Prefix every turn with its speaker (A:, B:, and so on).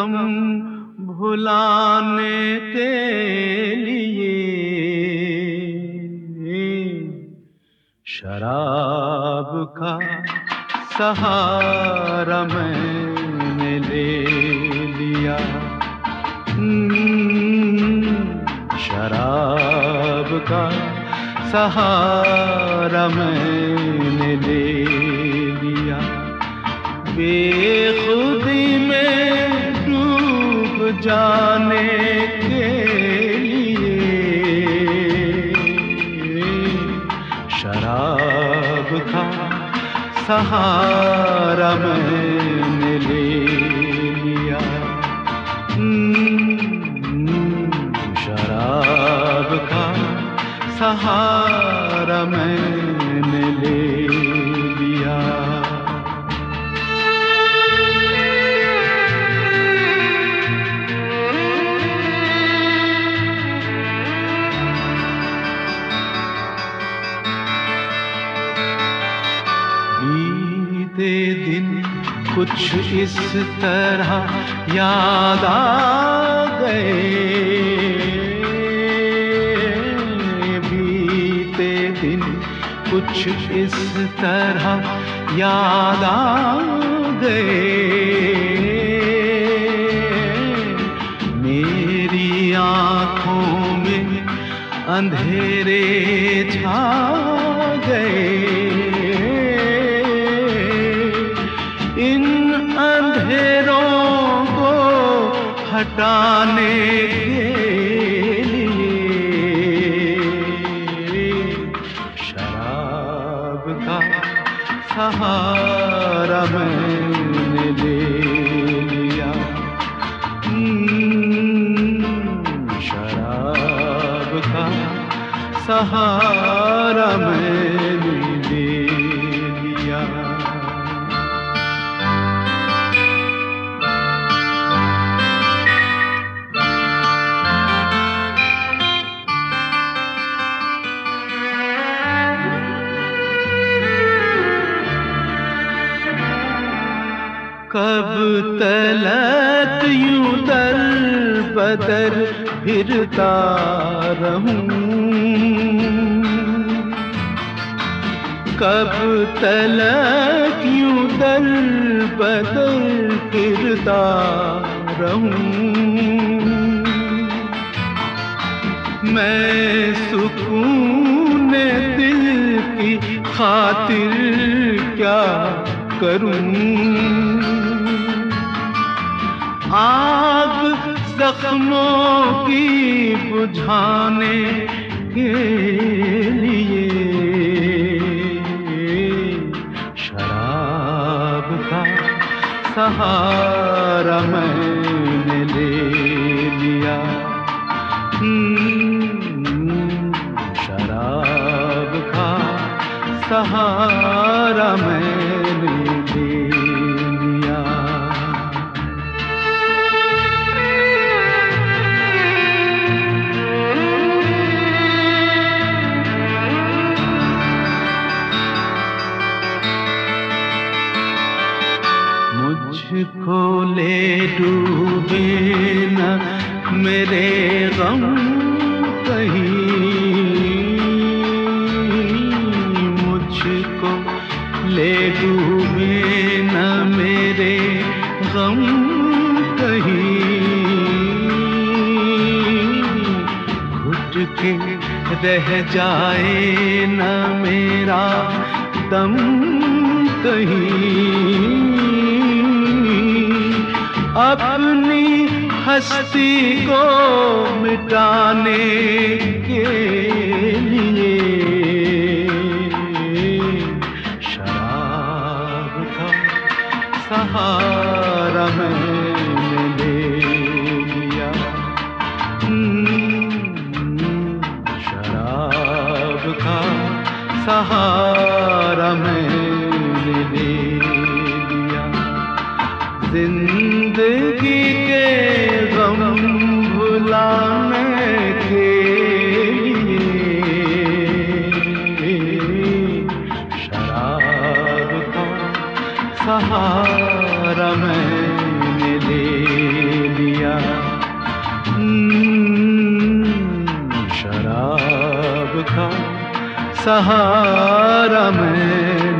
A: गम भुलाने के लिए शराब का सहारा मैंने ले लिया। शराब का सहारा मैंने ले लिया। बेखुदी में डूब जाने के लिए शराब का सहारा मैंने ले लिया। शराब का सहारा मैंने ले लिया। बीते दिन कुछ इस तरह याद आ गए। बीते दिन कुछ इस तरह याद आ गए। मेरी आँखों में अंधेरे छा गए। इन अंधेरों को हटाने के लिए शराब का सहारा मैंने ले लिया। शराब का सहारा मैंने ले लिया। कब तलक यूं दर बदर फिरता रहूं। कब तलक यूं दर बदर फिरता रहूं। मैं सुकून दिल की खातिर क्या करूं। आग जख्मों की बुझाने के लिए शराब का सहारा मैंने ले लिया। शराब का सहारा मैंने ले लिया। मुझको ले डूबे न मेरे गम कहीं। मुझको ले डूबे न मेरे गम कहीं। घुट के रह जाए न मेरा दम कहीं। अपनी हस्ती को मिटाने के लिए शराब का सहारा मैंने ले लिया। शराब का सहारा मैंने ले लिया। जिंदगी के गम भुलाने के लिए शराब का सहारा मैंने ले सहारा मैंने